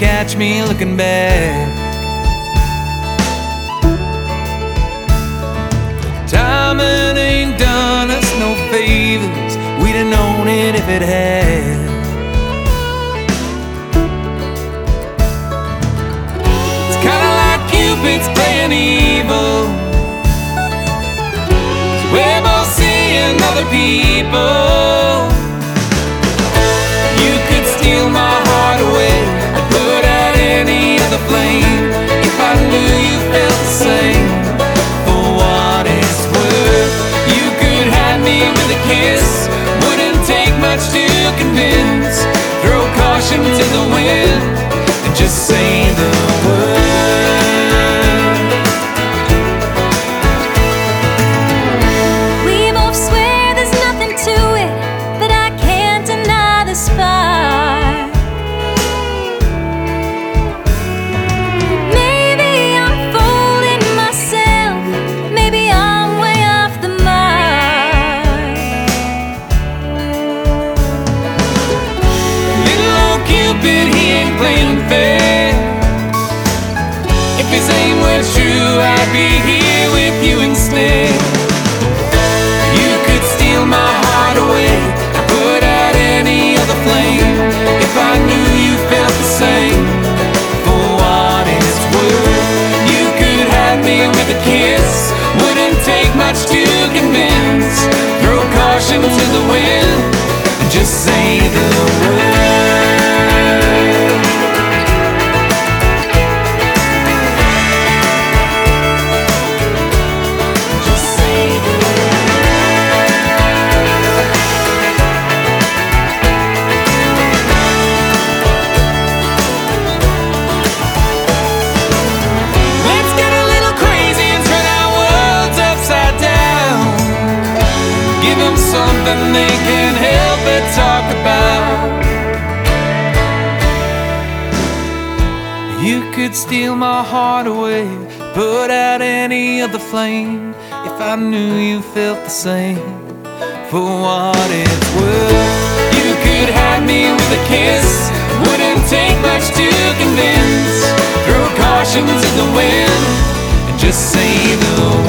catch me looking back. Timing ain't done us no favors, we'd have known it if it had. It's kinda like Cupid's playing evil, 'cause we're both seeing other people. You could steal my heart away and put out any other flame if I knew you felt the same. For what it's worth, you could have me with a kiss, wouldn't take much to convince. Throw caution to the wind and just say the word. We both swear there's nothing to it, but I can't deny the spark. Maybe I'm fooling myself, maybe I'm way off the mark. Little old Cupid, he ain't playing fair. If his aim was true, I'd be here with you instead. You could steal my heart away and put out any other flame if I knew you felt the same. For what it's worth, you could have me with a kiss, wouldn't take much to convince. Throw caution to the wind and just say the word. Just say the Let's get a little crazy and turn our worlds upside down. Give them something they can help but talk about. You could steal my heart away, put out any other flame if I knew you felt the same. For what it's worth, you could have me with a kiss, wouldn't take much to convince. Throw caution to the wind and just say the word.